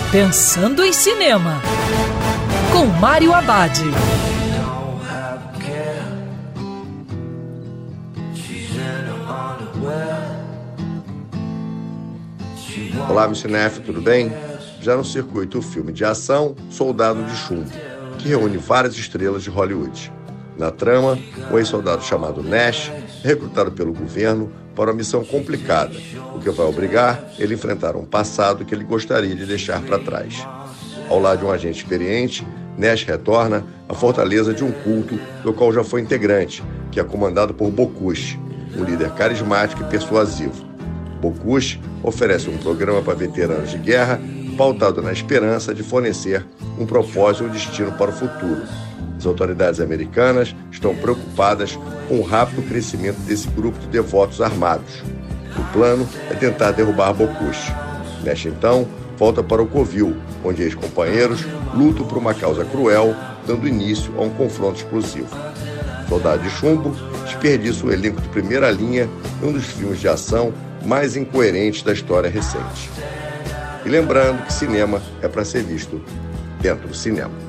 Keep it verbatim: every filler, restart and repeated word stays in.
Pensando em Cinema, com Mário Abad. Olá, meu cinéfilo, tudo bem? Já no circuito o filme de ação Soldado de Chumbo, que reúne várias estrelas de Hollywood. Na trama, um ex-soldado chamado Nash é recrutado pelo governo para uma missão complicada, o que vai obrigar ele a enfrentar um passado que ele gostaria de deixar para trás. Ao lado de um agente experiente, Nash retorna à fortaleza de um culto do qual já foi integrante, que é comandado por Bocuse, um líder carismático e persuasivo. Bocuse oferece um programa para veteranos de guerra pautado na esperança de fornecer um propósito e um destino para o futuro. As autoridades americanas estão preocupadas com o rápido crescimento desse grupo de devotos armados. O plano é tentar derrubar Bocuse. Nash, então, volta para o Covil, onde ex-companheiros lutam por uma causa cruel, dando início a um confronto explosivo. Soldado de Chumbo desperdiça o elenco de primeira linha em um dos filmes de ação mais incoerentes da história recente. E lembrando que cinema é para ser visto dentro do cinema.